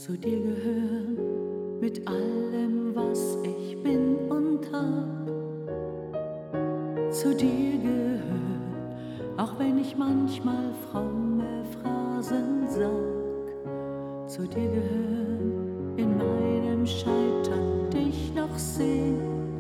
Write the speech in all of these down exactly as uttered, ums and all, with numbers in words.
zu dir gehören mit allem, was ich bin und hab. Zu dir gehören, auch wenn ich manchmal fromme Phrasen sag. Zu dir gehören, in meinem Scheitern dich noch sehen.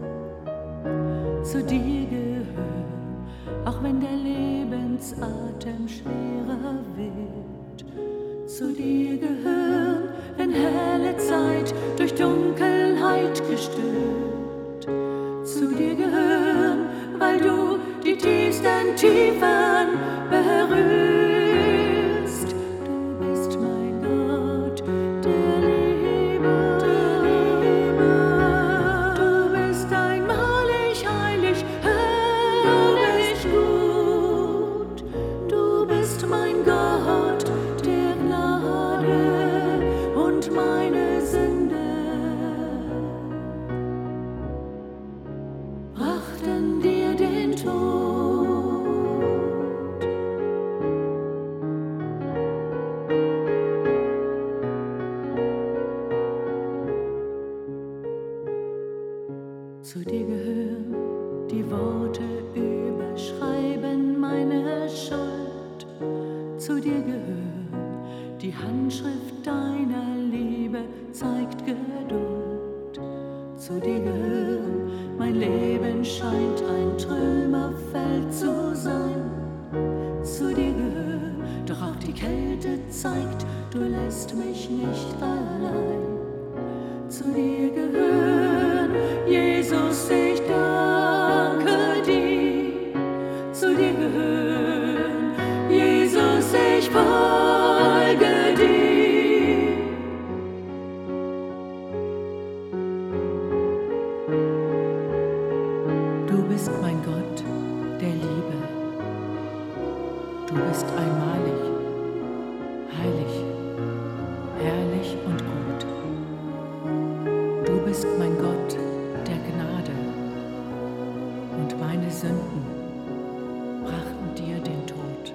Zu dir gehören, auch wenn der Lebensatem schwerer wird. Zu dir gehören, wenn helle Zeit durch Dunkelheit gestört. Zu dir gehören, weil du die tiefsten Tiefen berührst. Du bist mein Gott, der Liebe, der Liebe. Du bist einmalig, heilig, herrlich gut. Du bist mein Gott, der Gnade und meine Sünde brachten dir den Tod. Zu dir gehören die Worte, überschreiben meine Schuld. Zu dir gehören die Handschrift deiner Liebe, zeigt Geduld. Zu dir gehören, mein Leben scheint ein Trümmerfeld zu sein. Zu dir gehören, doch auch die Kälte zeigt, du lässt mich nicht allein. Zu dir gehören, Jesus, ich danke dir. Zu dir gehören, Jesus, ich folge dir. Du bist mein Gott, der Liebe. Du bist einmalig, heilig, herrlich und gut. Du bist mein Gott der Gnade, und meine Sünden brachten dir den Tod.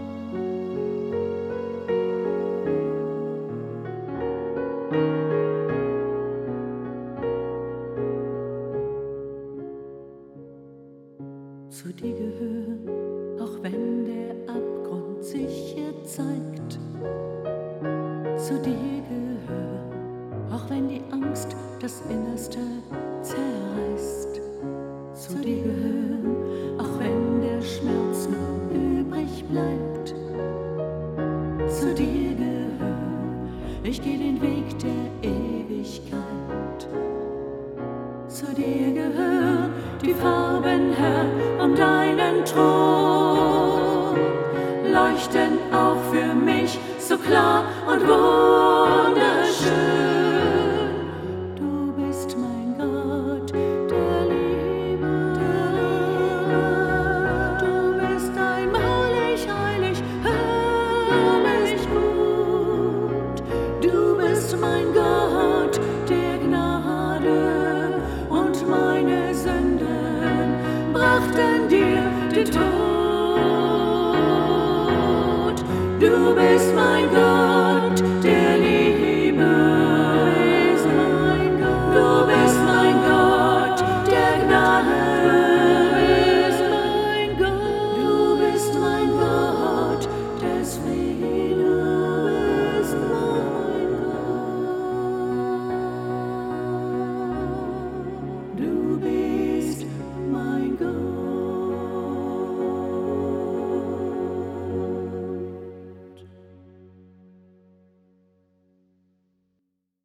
Zu dir gehören, auch wenn der Abgrund sich hier zeigt. Zu dir gehören, auch wenn die Angst das Innerste zerreißt. Zu dir gehören, auch wenn der Schmerz nur übrig bleibt. Zu dir gehören, ich gehe den Weg der Ewigkeit. Zu dir gehören die Farben, Herr, um deinen Thron, leuchten auch für mich so klar und wohl.